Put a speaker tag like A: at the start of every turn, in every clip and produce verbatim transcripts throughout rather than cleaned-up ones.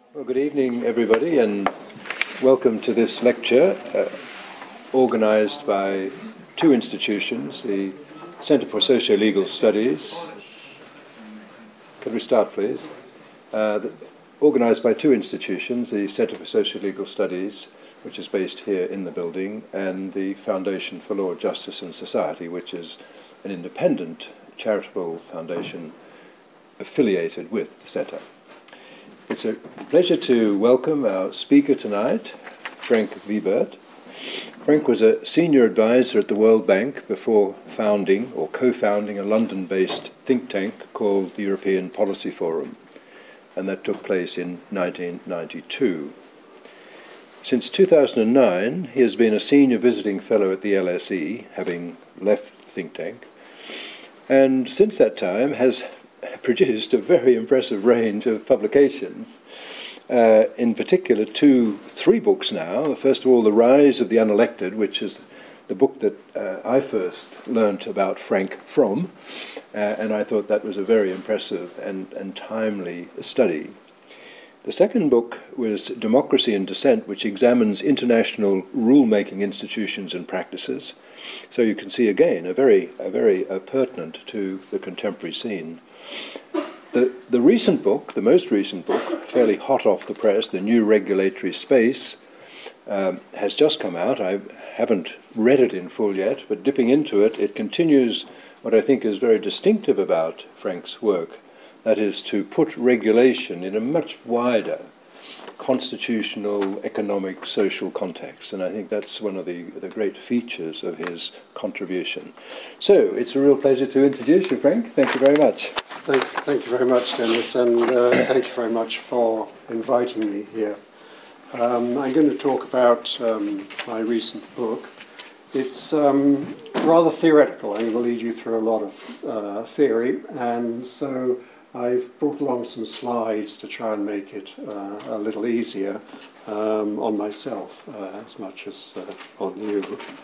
A: Well, good evening, everybody, and welcome to this lecture uh, organised by two institutions, the Centre for Socio-Legal Studies. Can we start, please? Uh, the, organised by two institutions, the Centre for Socio-Legal Studies, which is based here in the building, and the Foundation for Law, Justice and Society, which is an independent charitable foundation affiliated with the Centre. It's a pleasure to welcome our speaker tonight, Frank Wiebert. Frank was a senior advisor at the World Bank before founding or co-founding a London-based think tank called the European Policy Forum, and that took place in nineteen ninety-two. Since two thousand nine, he has been a senior visiting fellow at the L S E, having left the think tank, and since that time has produced a very impressive range of publications, uh, in particular two, three books now. First of all, The Rise of the Unelected, which is the book that uh, I first learnt about Frank from, uh, and I thought that was a very impressive and, and timely study. The second book was Democracy and Dissent, which examines international rule-making institutions and practices. So you can see again a very, a very uh, pertinent to the contemporary scene. The, the recent book, the most recent book, fairly hot off the press, The New Regulatory Space, um, has just come out. I haven't read it in full yet, but dipping into it, it continues what I think is very distinctive about Frank's work. That is to put regulation in a much wider constitutional, economic, social context. And I think that's one of the, the great features of his contribution. So it's a real pleasure to introduce you, Frank. Thank you very much.
B: Thank, thank you very much, Dennis, and uh, thank you very much for inviting me here. Um, I'm going to talk about um, my recent book. It's um, rather theoretical. I'm going to lead you through a lot of uh, theory, and so I've brought along some slides to try and make it uh, a little easier um, on myself uh, as much as uh, on you.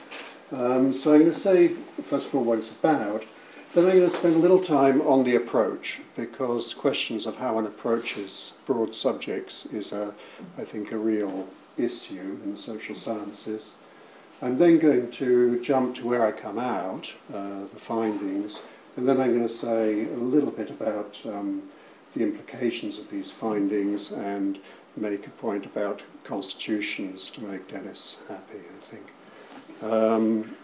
B: Um, so I'm going to say, first of all, what it's about. Then I'm going to spend a little time on the approach, because questions of how one approaches broad subjects is, a, I think, a real issue in the social sciences. I'm then going to jump to where I come out, uh, the findings, and then I'm going to say a little bit about um, the implications of these findings and make a point about constitutions to make Dennis happy, I think. Um,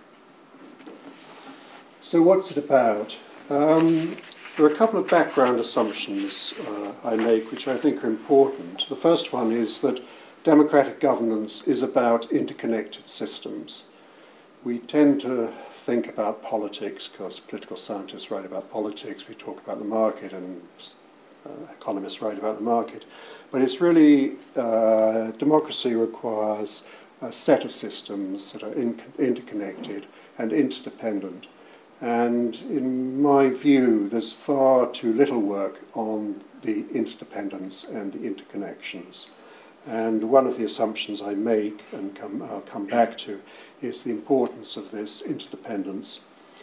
B: so what's it about? Um, there are a couple of background assumptions uh, I make which I think are important. The first one is that democratic governance is about interconnected systems. We tend to think about politics, because political scientists write about politics, we talk about the market, and uh, economists write about the market. But it's really, uh, democracy requires a set of systems that are in- interconnected and interdependent. And in my view, there's far too little work on the interdependence and the interconnections. And one of the assumptions I make, and come, I'll come back to, is the importance of this interdependence.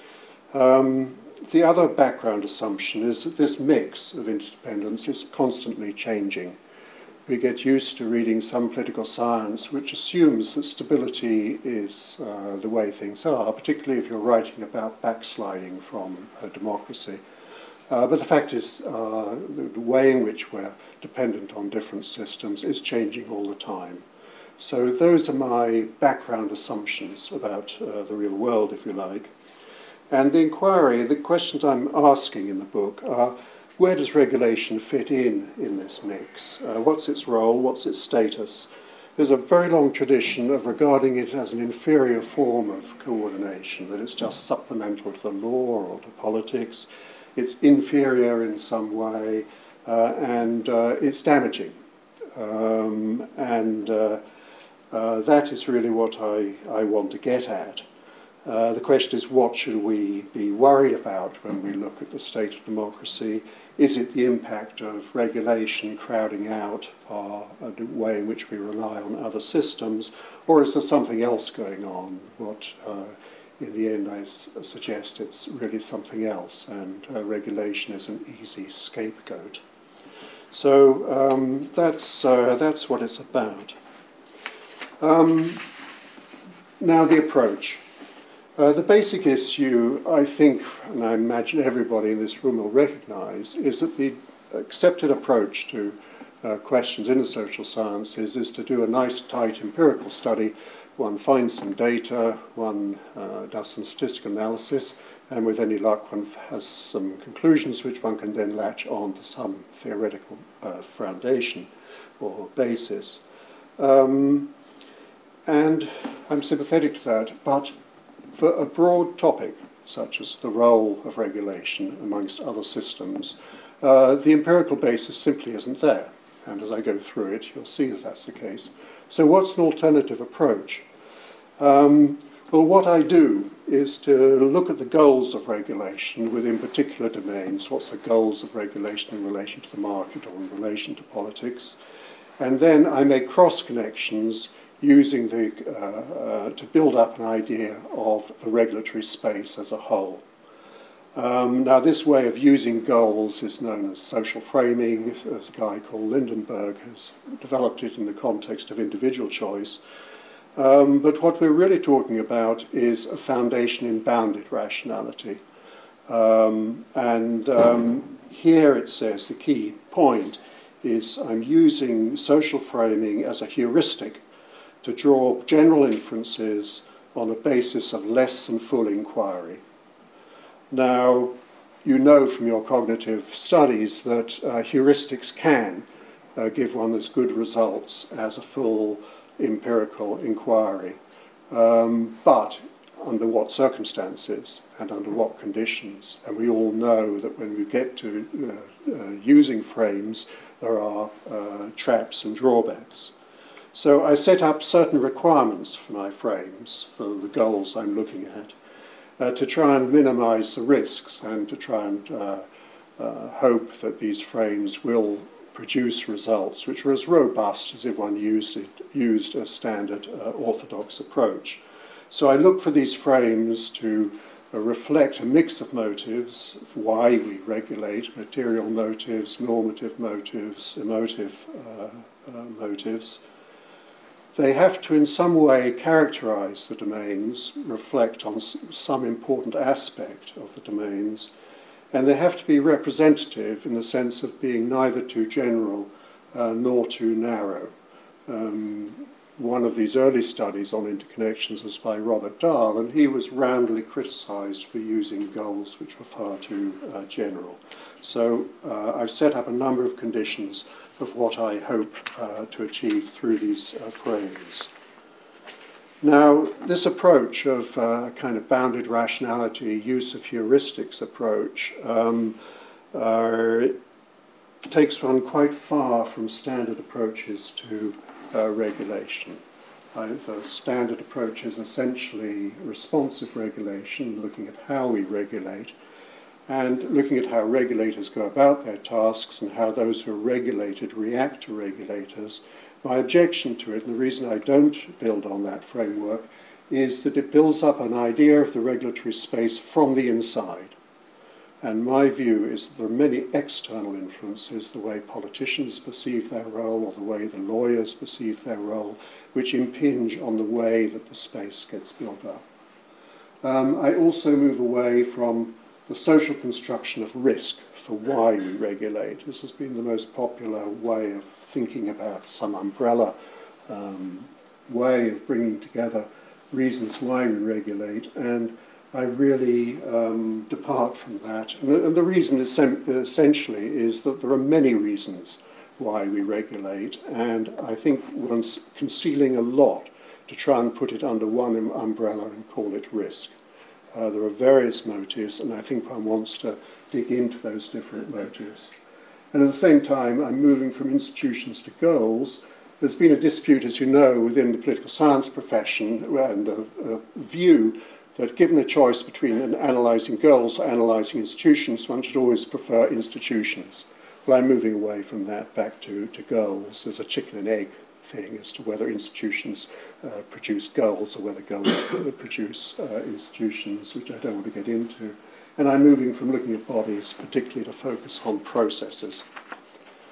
B: Um, the other background assumption is that this mix of interdependence is constantly changing. We get used to reading some political science which assumes that stability is uh, the way things are, particularly if you're writing about backsliding from a democracy. Uh, but the fact is, uh, the way in which we're dependent on different systems is changing all the time. So those are my background assumptions about uh, the real world, if you like. And the inquiry, the questions I'm asking in the book are, where does regulation fit in in this mix? Uh, what's its role? What's its status? There's a very long tradition of regarding it as an inferior form of coordination, that it's just supplemental to the law or to politics. It's inferior in some way, uh, and uh, it's damaging. Um, and uh, uh, that is really what I, I want to get at. Uh, the question is, what should we be worried about when we look at the state of democracy? Is it the impact of regulation crowding out our, uh, the way in which we rely on other systems, or is there something else going on? What uh, in the end, I s- suggest it's really something else, and uh, regulation is an easy scapegoat. So um, that's, uh, that's what it's about. Um, now the approach. Uh, the basic issue, I think, and I imagine everybody in this room will recognise, is that the accepted approach to uh, questions in the social sciences is to do a nice, tight empirical study. One finds some data, one uh, does some statistical analysis, and with any luck one has some conclusions which one can then latch on to some theoretical uh, foundation or basis. Um, and I'm sympathetic to that, but for a broad topic, such as the role of regulation amongst other systems, uh, the empirical basis simply isn't there. And as I go through it, you'll see that that's the case. So what's an alternative approach? Um, well, what I do is to look at the goals of regulation within particular domains. What's the goals of regulation in relation to the market or in relation to politics? And then I make cross-connections using the, uh, uh, to build up an idea of the regulatory space as a whole. Um, now, this way of using goals is known as social framing, as a guy called Lindenberg has developed it in the context of individual choice. Um, but what we're really talking about is a foundation in bounded rationality. Um, and um, here it says the key point is I'm using social framing as a heuristic to draw general inferences on a basis of less than full inquiry. Now, you know from your cognitive studies that uh, heuristics can uh, give one as good results as a full empirical inquiry. Um, but under what circumstances and under what conditions? And we all know that when we get to uh, uh, using frames, there are uh, traps and drawbacks. So I set up certain requirements for my frames, for the goals I'm looking at, uh, to try and minimize the risks and to try and uh, uh, hope that these frames will produce results which are as robust as if one used, it, used a standard uh, orthodox approach. So I look for these frames to uh, reflect a mix of motives, of why we regulate, material motives, normative motives, emotive uh, uh, motives. They have to in some way characterize the domains, reflect on some important aspect of the domains, and they have to be representative in the sense of being neither too general uh, nor too narrow. Um, one of these early studies on interconnections was by Robert Dahl, and he was roundly criticized for using goals which were far too uh, general. So uh, I've set up a number of conditions of what I hope uh, to achieve through these uh, frames. Now, this approach of uh, kind of bounded rationality, use of heuristics approach, um, uh, takes one quite far from standard approaches to uh, regulation. Uh, the standard approach is essentially responsive regulation, looking at how we regulate, and looking at how regulators go about their tasks and how those who are regulated react to regulators. My objection to it, and the reason I don't build on that framework, is that it builds up an idea of the regulatory space from the inside. And my view is that there are many external influences, the way politicians perceive their role or the way the lawyers perceive their role, which impinge on the way that the space gets built up. Um, I also move away from the social construction of risk for why we regulate. This has been the most popular way of thinking about some umbrella um, way of bringing together reasons why we regulate, and I really um, depart from that. And the, and the reason is essentially is that there are many reasons why we regulate, and I think one's concealing a lot to try and put it under one umbrella and call it risk. Uh, there are various motives, and I think one wants to dig into those different motives. And at the same time, I'm moving from institutions to goals. There's been a dispute, as you know, within the political science profession and a, a view that given a choice between an analysing goals or analysing institutions, one should always prefer institutions. Well, I'm moving away from that back to, to goals. There's a chicken and egg thing as to whether institutions uh, produce goals or whether goals produce uh, institutions, which I don't want to get into. And I'm moving from looking at bodies particularly to focus on processes.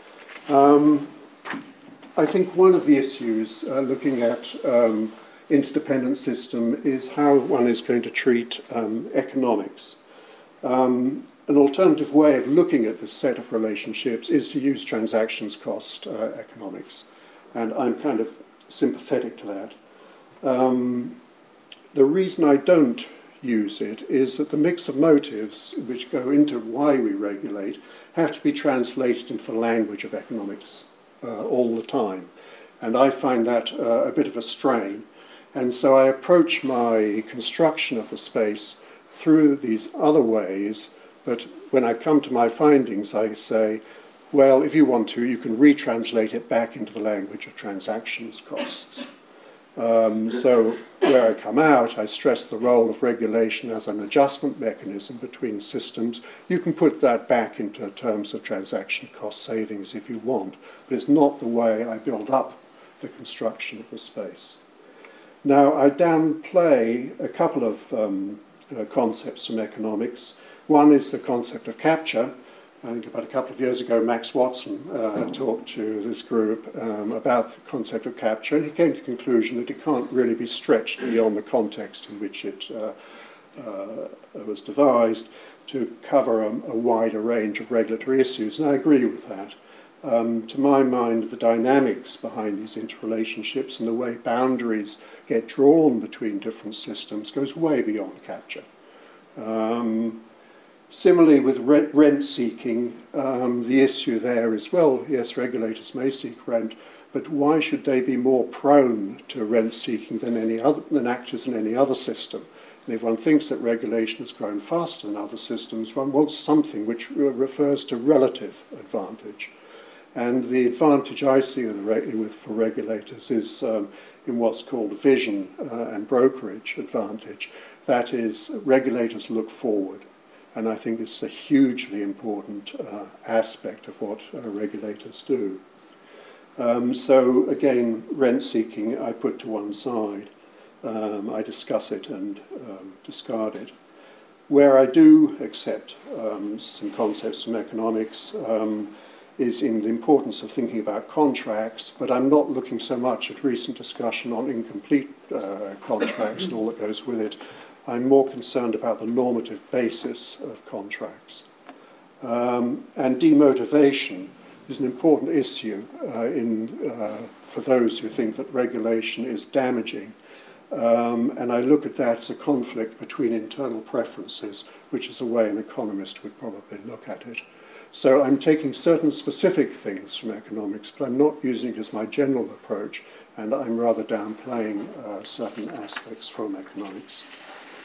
B: Um, I think one of the issues uh, looking at um, interdependent system is how one is going to treat um, economics. Um, an alternative way of looking at this set of relationships is to use transactions cost uh, economics, and I'm kind of sympathetic to that. Um, the reason I don't use it is that the mix of motives which go into why we regulate have to be translated into the language of economics uh, all the time. And I find that uh, a bit of a strain. And so I approach my construction of the space through these other ways, but when I come to my findings, I say, well, if you want to, you can retranslate it back into the language of transactions costs. Um, so where I come out, I stress the role of regulation as an adjustment mechanism between systems. You can put that back into terms of transaction cost savings if you want, but it's not the way I build up the construction of the space. Now, I downplay a couple of um, uh, concepts from economics. One is the concept of capture. I think about a couple of years ago, Max Watson uh, talked to this group um, about the concept of capture, and he came to the conclusion that it can't really be stretched beyond the context in which it uh, uh, was devised to cover a, a wider range of regulatory issues, and I agree with that. Um, to my mind, the dynamics behind these interrelationships and the way boundaries get drawn between different systems goes way beyond capture. Um, Similarly, with rent seeking, um, the issue there is, well, yes, regulators may seek rent, but why should they be more prone to rent seeking than any other than actors in any other system? And if one thinks that regulation has grown faster than other systems, one wants something which re refers to relative advantage. And the advantage I see with, with, for regulators is um, in what's called vision uh, and brokerage advantage. That is, regulators look forward. And I think it's a hugely important uh, aspect of what uh, regulators do. Um, so again, rent seeking I put to one side. Um, I discuss it and um, discard it. Where I do accept um, some concepts from economics um, is in the importance of thinking about contracts, but I'm not looking so much at recent discussion on incomplete uh, contracts and all that goes with it. I'm more concerned about the normative basis of contracts. Um, and demotivation is an important issue uh, in, uh, for those who think that regulation is damaging. Um, and I look at that as a conflict between internal preferences, which is the way an economist would probably look at it. So I'm taking certain specific things from economics, but I'm not using it as my general approach, and I'm rather downplaying uh, certain aspects from economics.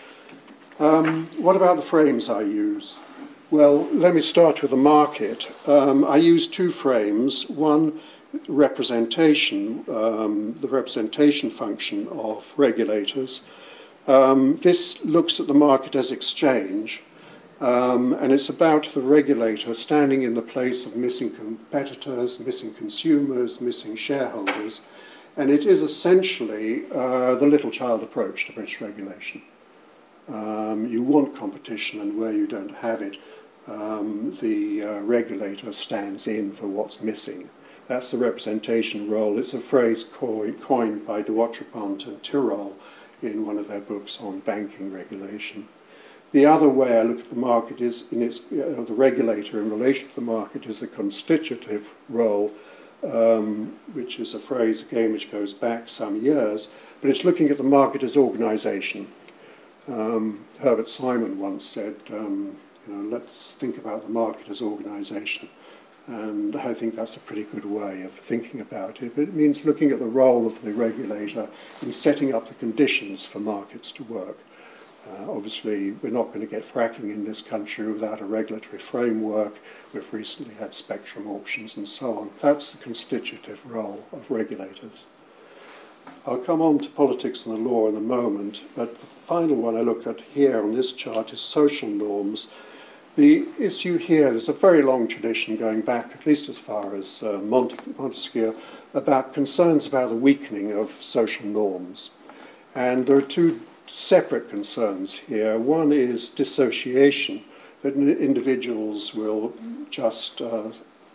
B: Um, what about the frames I use? Well, let me start with the market. Um, I use two frames. One, representation, um, the representation function of regulators. Um, this looks at the market as exchange, um, and it's about the regulator standing in the place of missing competitors, missing consumers, missing shareholders, and it is essentially uh, the little child approach to British regulation. Um, you want competition, and where you don't have it, um, the uh, regulator stands in for what's missing. That's the representation role. It's a phrase co coined by de Watrepont and Tirole in one of their books on banking regulation. The other way I look at the market is, in its, uh, the regulator in relation to the market is the constitutive role, um, which is a phrase, again, which goes back some years, but it's looking at the market as organisation. Um, Herbert Simon once said, um, you know, let's think about the market as organisation. And I think that's a pretty good way of thinking about it. But it means looking at the role of the regulator in setting up the conditions for markets to work. Uh, obviously, we're not going to get fracking in this country without a regulatory framework. We've recently had spectrum auctions and so on. That's the constitutive role of regulators. I'll come on to politics and the law in a moment, but the final one I look at here on this chart is social norms. The issue here, there's a very long tradition going back at least as far as uh, Mont Montesquieu about concerns about the weakening of social norms. And there are two separate concerns here. One is dissociation, that individuals will just uh,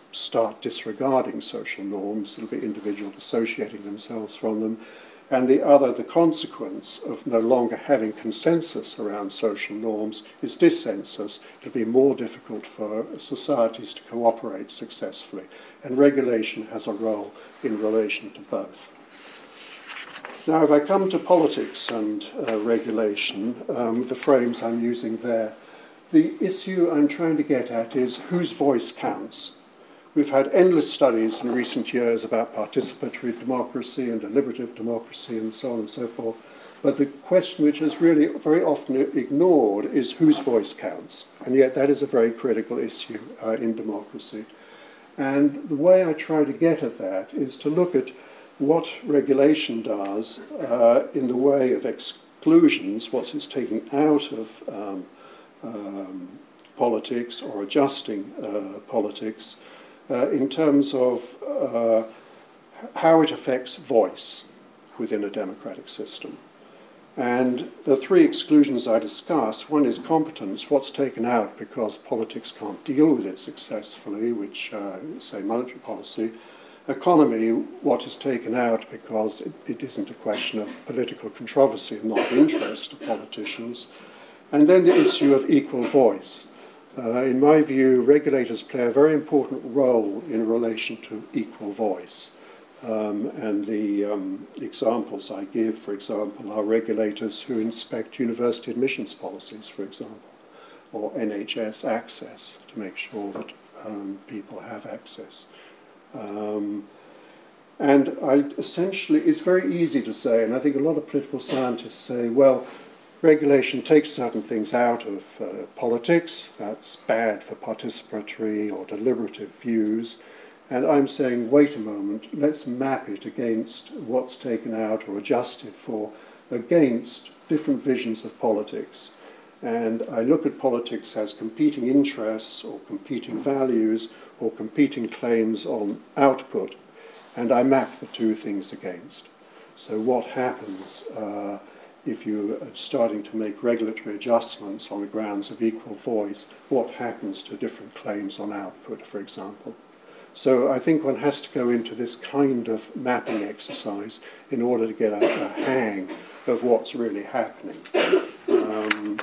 B: start disregarding social norms. It'll be individuals dissociating themselves from them. And the other, the consequence of no longer having consensus around social norms is dissensus. It'll be more difficult for societies to cooperate successfully. And regulation has a role in relation to both. Now, if I come to politics and uh, regulation, um, the frames I'm using there, the issue I'm trying to get at is whose voice counts. We've had endless studies in recent years about participatory democracy and deliberative democracy and so on and so forth. But the question which is really very often ignored is whose voice counts. And yet that is a very critical issue uh, in democracy. And the way I try to get at that is to look at what regulation does uh, in the way of exclusions, what it's taking out of um, um, politics or adjusting uh, politics, uh, in terms of uh, how it affects voice within a democratic system. And the three exclusions I discussed, one is competence, what's taken out because politics can't deal with it successfully, which, uh, say, monetary policy. Economy, what is taken out because it, it isn't a question of political controversy and not interest to politicians. And then the issue of equal voice. Uh, in my view, regulators play a very important role in relation to equal voice. Um, and the um, examples I give, for example, are regulators who inspect university admissions policies, for example, or N H S access to make sure that um, people have access. Um, and I essentially, it's very easy to say, and I think a lot of political scientists say, well, regulation takes certain things out of uh, politics, that's bad for participatory or deliberative views, and I'm saying, wait a moment, let's map it against what's taken out or adjusted for against different visions of politics. And I look at politics as competing interests or competing values or competing claims on output, and I map the two things against. So what happens uh, if you are starting to make regulatory adjustments on the grounds of equal voice, what happens to different claims on output, for example? So I think one has to go into this kind of mapping exercise in order to get a, a hang of what's really happening. Um,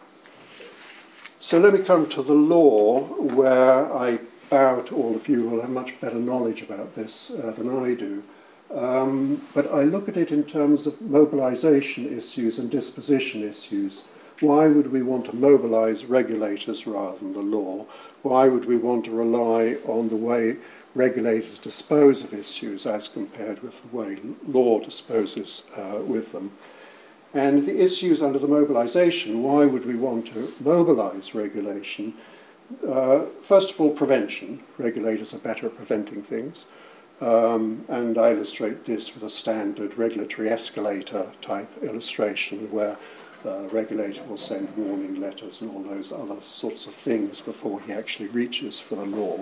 B: so let me come to the law, where I bow to all of you who will have much better knowledge about this uh, than I do. Um, but I look at it in terms of mobilization issues and disposition issues. Why would we want to mobilize regulators rather than the law? Why would we want to rely on the way regulators dispose of issues as compared with the way law disposes uh, with them? And the issues under the mobilization, why would we want to mobilize regulation? Uh, first of all, prevention. Regulators are better at preventing things. Um, and I illustrate this with a standard regulatory escalator type illustration where the regulator will send warning letters and all those other sorts of things before he actually reaches for the law.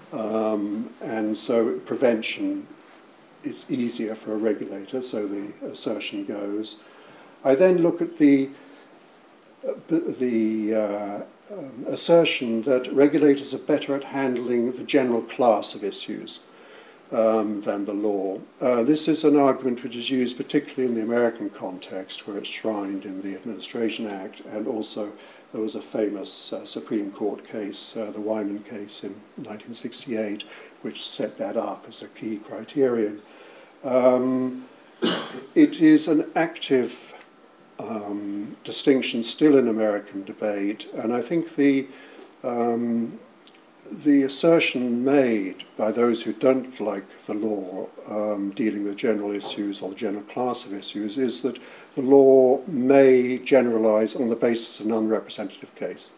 B: Um, and so prevention, it's easier for a regulator, so the assertion goes. I then look at the, uh, the uh, um, assertion that regulators are better at handling the general class of issues Um, than the law. Uh, this is an argument which is used particularly in the American context, where it's shrined in the Administration Act, and also there was a famous uh, Supreme Court case, uh, the Wyman case in nineteen sixty-eight, which set that up as a key criterion. Um, it is an active um, distinction still in American debate, and I think the um, The assertion made by those who don't like the law um, dealing with general issues or the general class of issues is that the law may generalize on the basis of an unrepresentative case.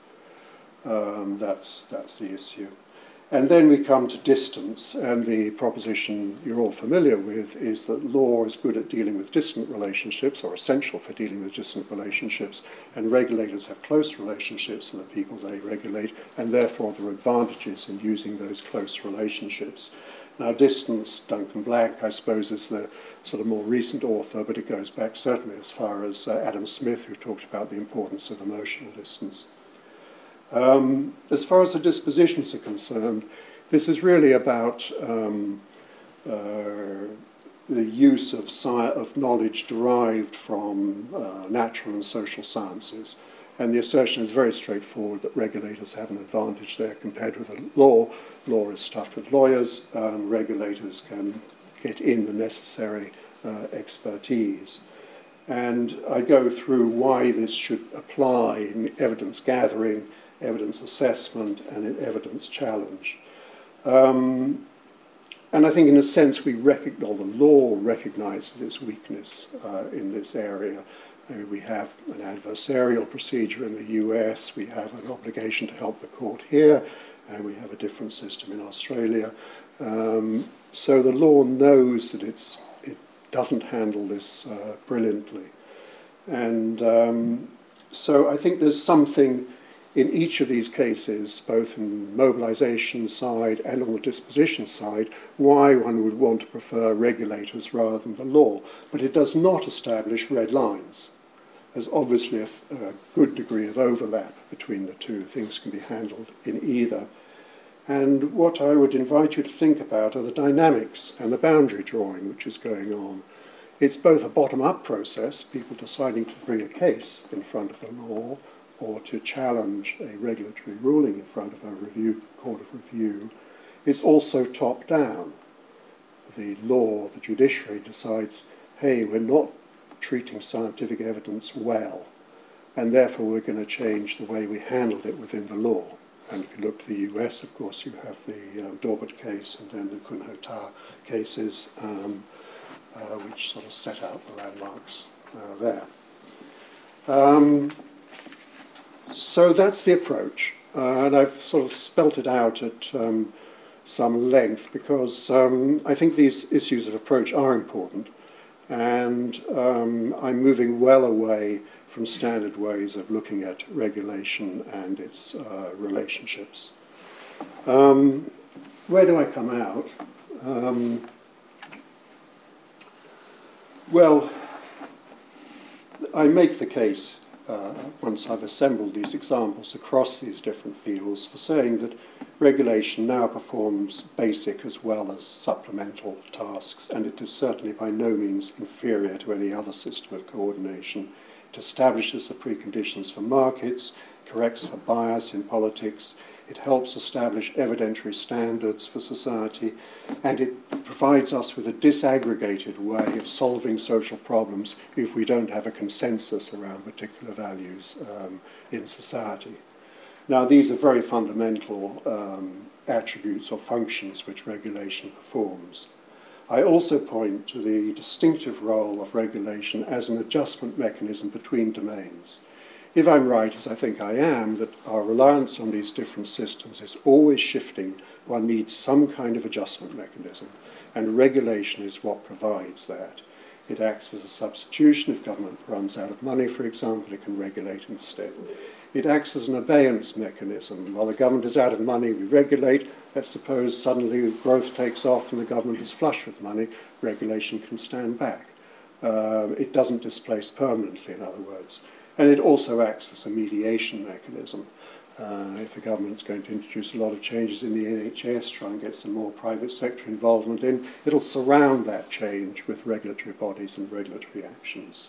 B: Um, that's, that's the issue. And then we come to distance, and the proposition you're all familiar with is that law is good at dealing with distant relationships, or essential for dealing with distant relationships, and regulators have close relationships with the people they regulate, and therefore there are advantages in using those close relationships. Now, distance, Duncan Black, I suppose, is the sort of more recent author, but it goes back certainly as far as uh, Adam Smith, who talked about the importance of emotional distance. Um, as far as the dispositions are concerned, This is really about um, uh, the use of, sci- of knowledge derived from uh, natural and social sciences. And the assertion is very straightforward that regulators have an advantage there compared with the law. Law is stuffed with lawyers, um, regulators can get in the necessary uh, expertise. And I go through why this should apply in evidence gathering, evidence assessment, and in evidence challenge. Um, and I think in a sense we recognize, or the law recognizes its weakness uh, in this area. I mean, we have an adversarial procedure in the U S, we have an obligation to help the court here, and we have a different system in Australia. Um, so the law knows that it's, it doesn't handle this uh, brilliantly. And um, so I think there's something in each of these cases, both in the mobilization side and on the disposition side, why one would want to prefer regulators rather than the law. But it does not establish red lines. There's obviously a, a good degree of overlap between the two. Things can be handled in either. And what I would invite you to think about are the dynamics and the boundary drawing which is going on. It's both a bottom-up process, people deciding to bring a case in front of the law, or to challenge a regulatory ruling in front of a review, court of review. It's also top-down. The law, the judiciary decides, hey, we're not treating scientific evidence well, and therefore we're going to change the way we handled it within the law. And if you look to the U S, of course, you have the um, Daubert case and then the Kunho-Ta cases, um, uh, which sort of set out the landmarks uh, there. Um, So that's the approach, uh, and I've sort of spelt it out at um, some length because um, I think these issues of approach are important, and um, I'm moving well away from standard ways of looking at regulation and its uh, relationships. Um, where do I come out? Um, well, I make the case Uh, once I've assembled these examples across these different fields for saying that regulation now performs basic as well as supplemental tasks, and it is certainly by no means inferior to any other system of coordination. It establishes the preconditions for markets, corrects for bias in politics, it helps establish evidentiary standards for society, and it provides us with a disaggregated way of solving social problems if we don't have a consensus around particular values um, in society. Now, these are very fundamental um, attributes or functions which regulation performs. I also point to the distinctive role of regulation as an adjustment mechanism between domains. If I'm right, as I think I am, that our reliance on these different systems is always shifting, one needs some kind of adjustment mechanism, and regulation is what provides that. It acts as a substitution. If government runs out of money, for example, it can regulate instead. It acts as an abeyance mechanism. While the government is out of money, we regulate. Let's suppose suddenly growth takes off and the government is flush with money, regulation can stand back. Uh, it doesn't displace permanently, in other words. And it also acts as a mediation mechanism. Uh, if the government's going to introduce a lot of changes in the N H S, try and get some more private sector involvement in, it'll surround that change with regulatory bodies and regulatory actions.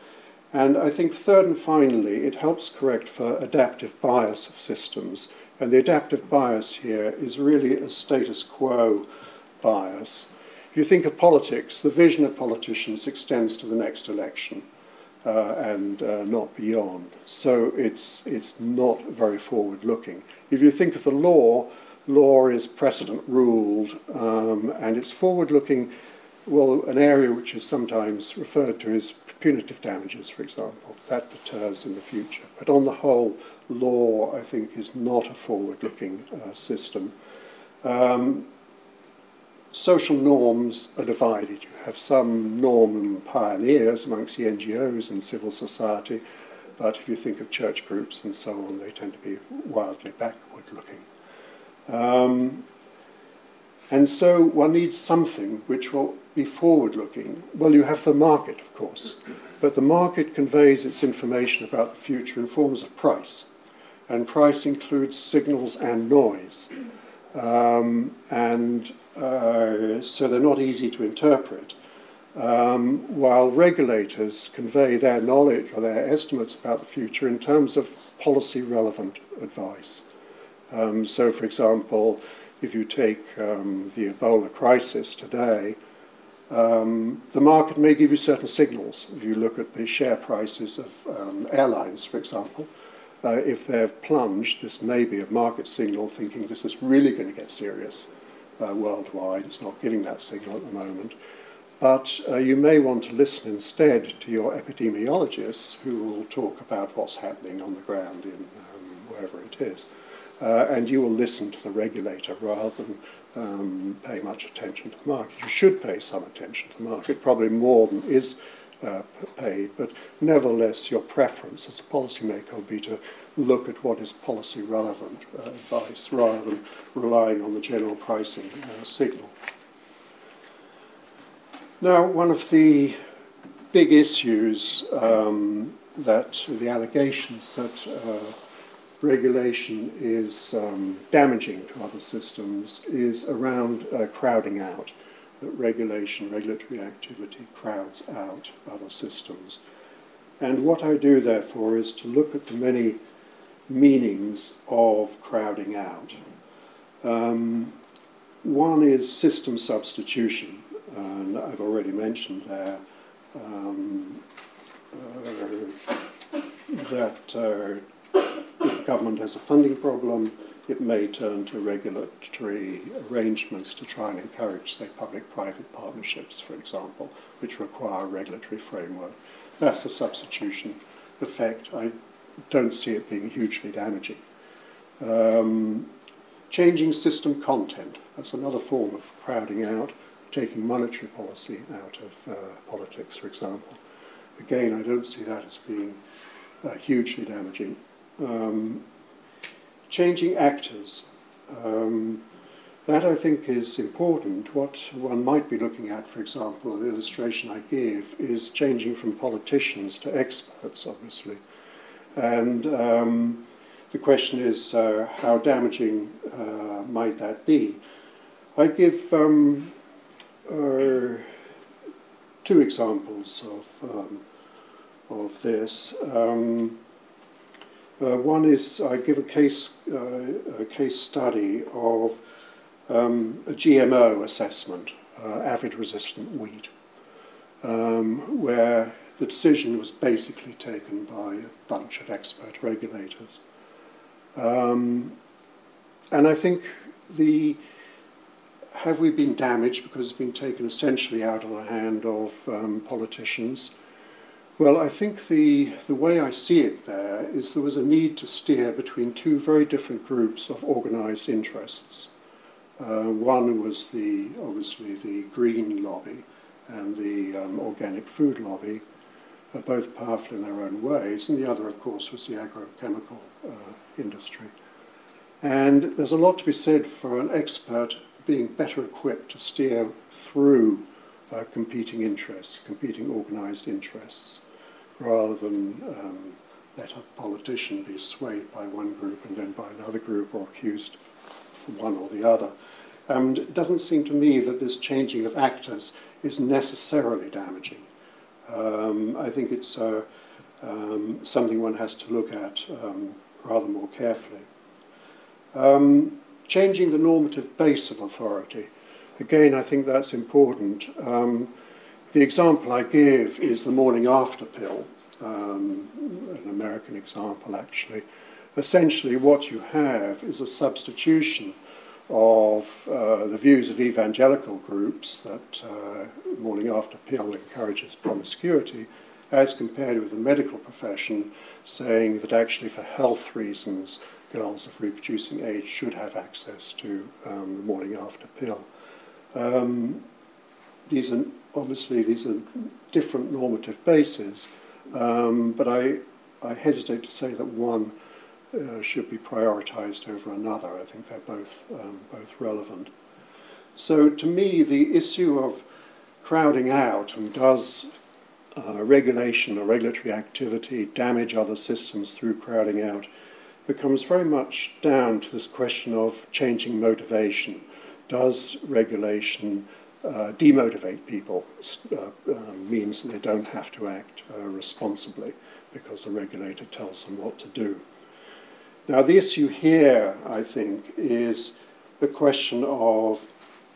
B: And I think third and finally, it helps correct for adaptive bias of systems. And the adaptive bias here is really a status quo bias. If you think of politics, the vision of politicians extends to the next election. Uh, and uh, not beyond. So it's, it's not very forward-looking. If you think of the law, law is precedent-ruled, um, and it's forward-looking, well, an area which is sometimes referred to as punitive damages, for example. That deters in the future. But on the whole, law, I think, is not a forward-looking uh, system. Um, Social norms are divided. You have some norm pioneers amongst the N G Os and civil society, but if you think of church groups and so on, they tend to be wildly backward-looking. Um, and so one needs something which will be forward-looking. Well, you have the market, of course, but the market conveys its information about the future in forms of price, and price includes signals and noise. Um, and uh, so they're not easy to interpret. Um, while regulators convey their knowledge or their estimates about the future in terms of policy-relevant advice. Um, so, for example, if you take um, the Ebola crisis today, um, the market may give you certain signals. If you look at the share prices of um, airlines, for example, uh, if they've plunged, this may be a market signal thinking this is really going to get serious uh, worldwide. It's not giving that signal at the moment. But uh, you may want to listen instead to your epidemiologists who will talk about what's happening on the ground in um, wherever it is. Uh, and you will listen to the regulator rather than um, pay much attention to the market. You should pay some attention to the market, probably more than is uh, paid, but nevertheless your preference as a policymaker will be to look at what is policy relevant uh, advice rather than relying on the general pricing uh, signal. Now, one of the big issues um, that the allegations that uh, regulation is um, damaging to other systems is around uh, crowding out, that regulation, regulatory activity crowds out other systems. And what I do, therefore, is to look at the many meanings of crowding out. Um, one is system substitution. And I've already mentioned there um, uh, that uh, if a government has a funding problem, it may turn to regulatory arrangements to try and encourage, say, public-private partnerships, for example, which require a regulatory framework. That's a substitution effect. I don't see it being hugely damaging. Um, changing system content, that's another form of crowding out. Taking monetary policy out of uh, politics, for example. Again, I don't see that as being uh, hugely damaging. Um, changing actors. Um, that, I think, is important. What one might be looking at, for example, the illustration I give, is changing from politicians to experts, obviously. And um, the question is, uh, how damaging uh, might that be? I give um, Uh, two examples of um, of this. Um, uh, one is I give a case uh, a case study of um, a G M O assessment, uh, aphid-resistant wheat, um, where the decision was basically taken by a bunch of expert regulators, um, and I think the have we been damaged because it's been taken essentially out of the hand of um, politicians? Well, I think the, the way I see it there is there was a need to steer between two very different groups of organised interests. Uh, one was the, obviously the green lobby and the um, organic food lobby, uh, both powerful in their own ways, and the other, of course, was the agrochemical uh, industry. And there's a lot to be said for an expert being better equipped to steer through uh, competing interests, competing organised interests, rather than um, let a politician be swayed by one group and then by another group or accused from one or the other. And it doesn't seem to me that this changing of actors is necessarily damaging. Um, I think it's uh, um, something one has to look at um, rather more carefully. Um, Changing the normative base of authority. Again, I think that's important. Um, the example I give is the morning after pill, um, an American example actually. Essentially what you have is a substitution of uh, the views of evangelical groups that uh, morning after pill encourages promiscuity, as compared with the medical profession saying that actually for health reasons girls of reproducing age should have access to um, the morning after pill. Um, these are obviously these are different normative bases, um, but I I hesitate to say that one uh, should be prioritized over another. I think they're both um, both relevant. So to me, the issue of crowding out and does uh, regulation or regulatory activity damage other systems through crowding out becomes very much down to this question of changing motivation. Does regulation uh, demotivate people? Uh, uh, means that they don't have to act uh, responsibly because the regulator tells them what to do. Now, the issue here, I think, is the question of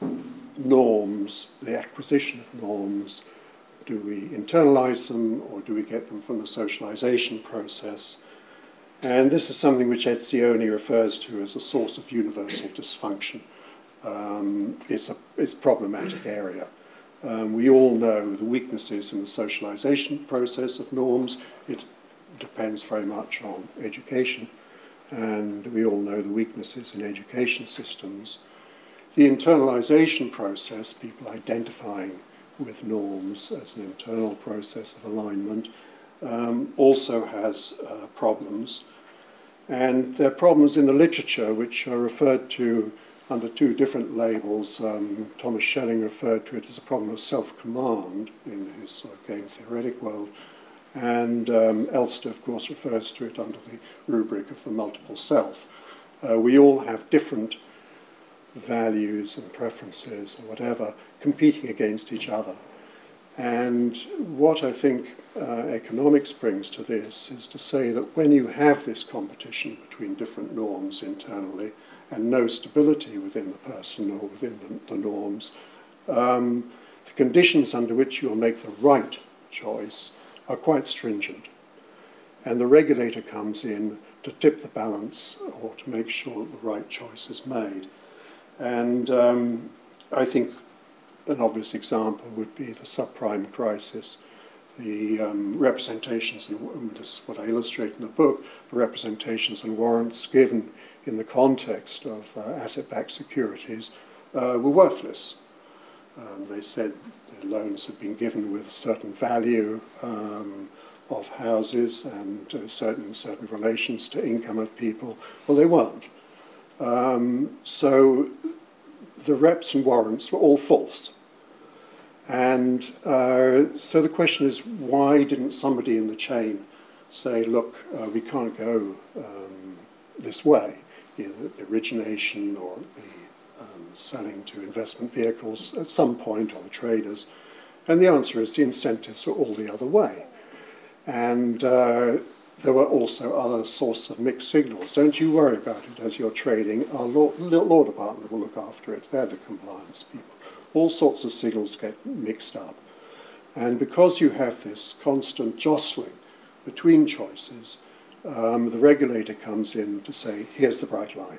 B: norms, the acquisition of norms. Do we internalize them, or do we get them from the socialization process? And this is something which Etzioni refers to as a source of universal dysfunction. Um, it's a it's problematic area. Um, we all know the weaknesses in the socialization process of norms. It depends very much on education, and we all know the weaknesses in education systems. The internalization process, people identifying with norms as an internal process of alignment, um, also has uh, problems. And there are problems in the literature which are referred to under two different labels. Um, Thomas Schelling referred to it as a problem of self-command in his sort of game theoretic world, and um, Elster, of course, refers to it under the rubric of the multiple self. Uh, we all have different values and preferences or whatever competing against each other. And what I think uh, economics brings to this is to say that when you have this competition between different norms internally and no stability within the person or within the, the norms, um, the conditions under which you'll make the right choice are quite stringent. And the regulator comes in to tip the balance or to make sure that the right choice is made. And um, I think an obvious example would be the subprime crisis. The um, representations, and this is what I illustrate in the book, the representations and warrants given in the context of uh, asset-backed securities uh, were worthless. Um, they said the loans had been given with a certain value um, of houses and uh, certain, certain relations to income of people. Well, they weren't. Um, so the reps and warrants were all false. And uh, so the question is, why didn't somebody in the chain say, look, uh, we can't go um, this way, either the origination or the um, selling to investment vehicles at some point, or the traders? And the answer is the incentives were all the other way. And uh, there were also other sources of mixed signals. Don't you worry about it as you're trading. Our law, law department will look after it. They're the compliance people. All sorts of signals get mixed up. And because you have this constant jostling between choices, um, the regulator comes in to say, here's the bright line.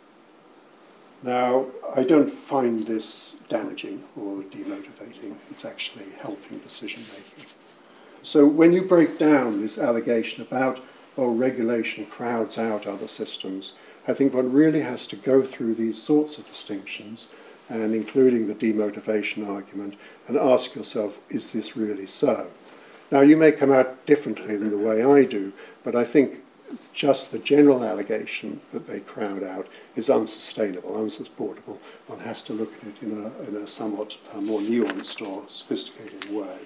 B: Now, I don't find this damaging or demotivating. It's actually helping decision-making. So when you break down this allegation about, oh, regulation crowds out other systems, I think one really has to go through these sorts of distinctions, and including the demotivation argument, and ask yourself, is this really so? Now, you may come out differently than the way I do, but I think just the general allegation that they crowd out is unsustainable, unsupportable. One has to look at it in a, in a somewhat uh, more nuanced or sophisticated way.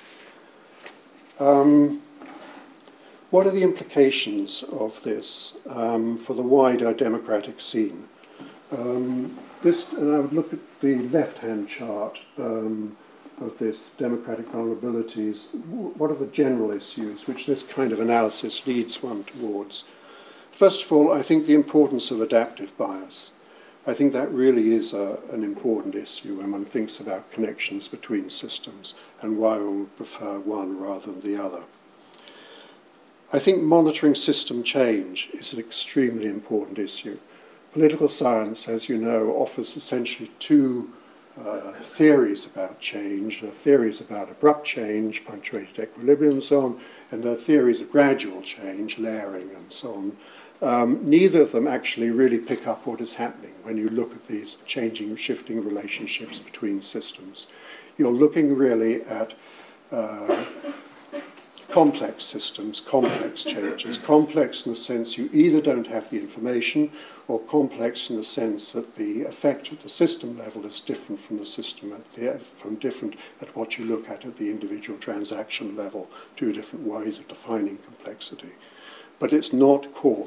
B: Um, what are the implications of this um, for the wider democratic scene? Um, this, and I would look at the left-hand chart um, of this, democratic vulnerabilities. What are the general issues which this kind of analysis leads one towards? First of all, I think the importance of adaptive bias. I think that really is a, an important issue when one thinks about connections between systems and why one would prefer one rather than the other. I think monitoring system change is an extremely important issue. Political science, as you know, offers essentially two uh, theories about change. There are theories about abrupt change, punctuated equilibrium and so on, and there are theories of gradual change, layering and so on. Um, neither of them actually really pick up what is happening when you look at these changing, shifting relationships between systems. You're looking really at uh, complex systems, complex changes. Complex in the sense you either don't have the information, or complex in the sense that the effect at the system level is different from the system at the, from different at what you look at at the individual transaction level. Two different ways of defining complexity. But it's not caught.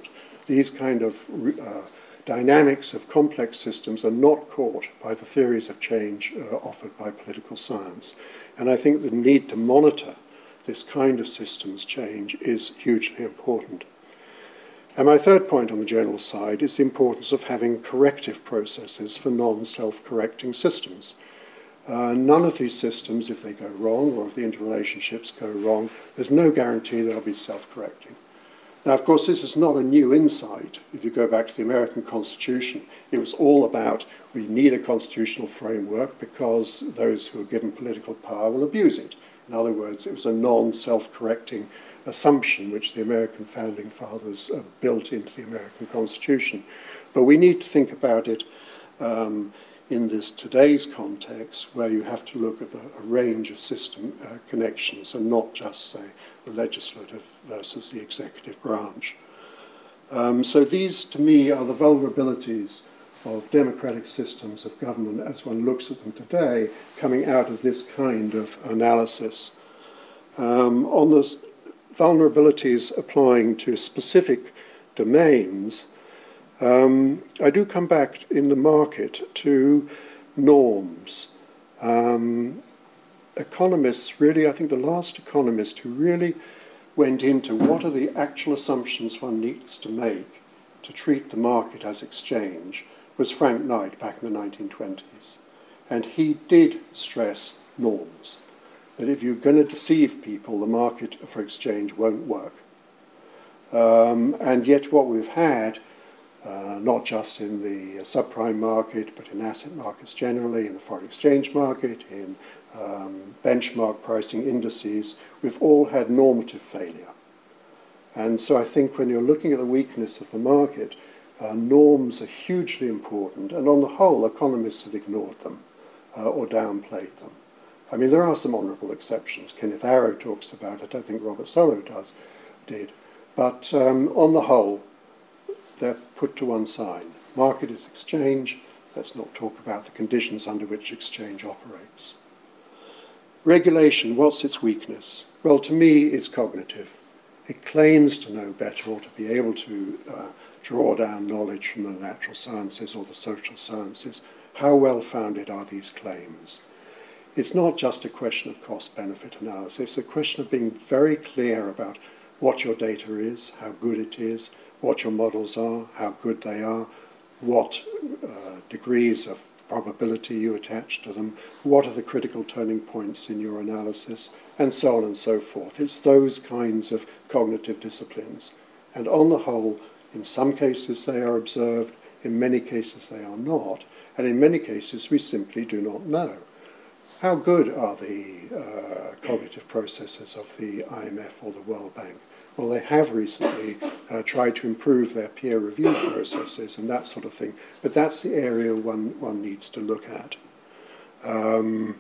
B: these kind of uh, dynamics of complex systems are not caught by the theories of change uh, offered by political science. And I think the need to monitor this kind of systems change is hugely important. And my third point on the general side is the importance of having corrective processes for non-self-correcting systems. Uh, none of these systems, if they go wrong or if the interrelationships go wrong, there's no guarantee they'll be self-correcting. Now, of course, this is not a new insight. If you go back to the American Constitution, it was all about we need a constitutional framework because those who are given political power will abuse it. In other words, it was a non-self-correcting assumption which the American founding fathers uh, built into the American Constitution. But we need to think about it um, in this today's context, where you have to look at a, a range of system uh, connections and not just, say, the legislative versus the executive branch. Um, so these, to me, are the vulnerabilities of democratic systems of government as one looks at them today, coming out of this kind of analysis. Um, on the vulnerabilities applying to specific domains, um, I do come back in the market to norms. Um, economists really, I think the last economist who really went into what are the actual assumptions one needs to make to treat the market as exchange was Frank Knight back in the nineteen twenties. And he did stress norms, that if you're going to deceive people, the market for exchange won't work. Um, and yet what we've had, uh, not just in the subprime market, but in asset markets generally, in the foreign exchange market, in um, benchmark pricing indices, we've all had normative failure. And so I think when you're looking at the weakness of the market, uh, norms are hugely important, and on the whole, economists have ignored them uh, or downplayed them. I mean, there are some honourable exceptions. Kenneth Arrow talks about it. I think Robert Solow does, did. But um, on the whole, they're put to one side. Market is exchange. Let's not talk about the conditions under which exchange operates. Regulation, what's its weakness? Well, to me, it's cognitive. It claims to know better or to be able to uh, draw down knowledge from the natural sciences or the social sciences. How well founded are these claims? It's not just a question of cost-benefit analysis. It's a question of being very clear about what your data is, how good it is, what your models are, how good they are, what uh, degrees of probability you attach to them, what are the critical turning points in your analysis, and so on and so forth. It's those kinds of cognitive disciplines. And on the whole, in some cases they are observed, in many cases they are not, and in many cases we simply do not know. How good are the uh, cognitive processes of the I M F or the World Bank? Well, they have recently uh, tried to improve their peer review processes and that sort of thing, but that's the area one, one needs to look at. Um,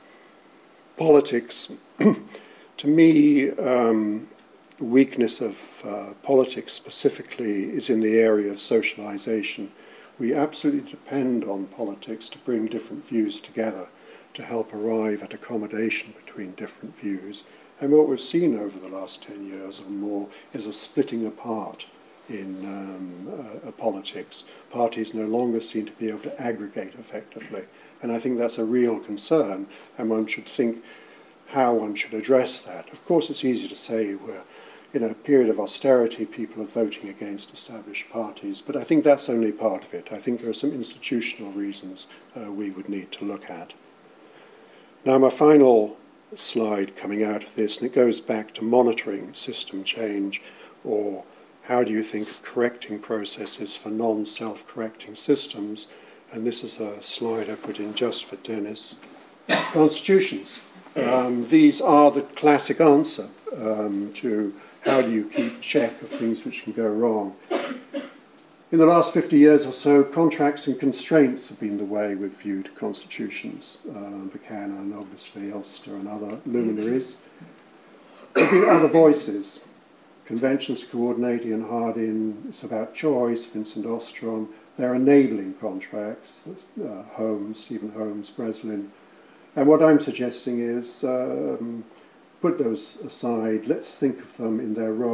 B: politics, to me, um, the weakness of uh, politics specifically is in the area of socialization. We absolutely depend on politics to bring different views together, to help arrive at accommodation between different views. And what we've seen over the last ten years or more is a splitting apart in um, uh, politics. Parties no longer seem to be able to aggregate effectively. And I think that's a real concern, and one should think how one should address that. Of course, it's easy to say we're in a period of austerity, people are voting against established parties, but I think that's only part of it. I think there are some institutional reasons uh, we would need to look at. Now, my final slide coming out of this, and it goes back to monitoring system change, or how do you think of correcting processes for non-self-correcting systems? And this is a slide I put in just for Dennis. Constitutions. Um, these are the classic answer um, to how do you keep check of things which can go wrong. In the last fifty years or so, contracts and constraints have been the way we've viewed constitutions. Uh, Buchanan, obviously, Elster and other luminaries. There have been other voices. Conventions to Coordinate, Ian Hardin, it's about choice, Vincent Ostrom. They're enabling contracts, uh, Holmes, Stephen Holmes, Breslin. And what I'm suggesting is um, put those aside. Let's think of them in their role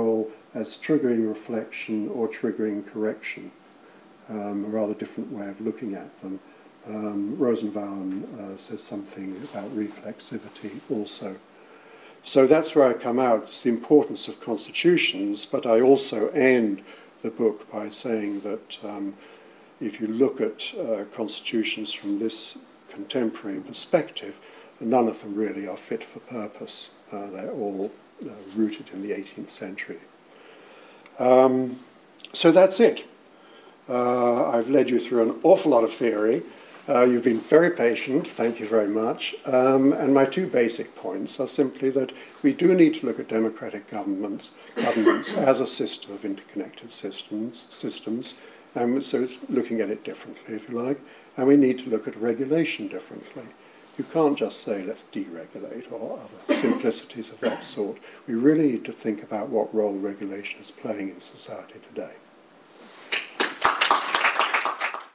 B: as triggering reflection or triggering correction, um, a rather different way of looking at them. Um, Rosenbaum uh, says something about reflexivity also. So that's where I come out. It's the importance of constitutions, but I also end the book by saying that um, if you look at uh, constitutions from this contemporary perspective, none of them really are fit for purpose. Uh, they're all uh, rooted in the eighteenth century. Um, so that's it. Uh, I've led you through an awful lot of theory. Uh, you've been very patient, thank you very much. Um, and my two basic points are simply that we do need to look at democratic governments, governments as a system of interconnected systems, systems. Um, so it's looking at it differently, if you like. And we need to look at regulation differently. You can't just say, let's deregulate or other simplicities of that sort. We really need to think about what role regulation is playing in society today.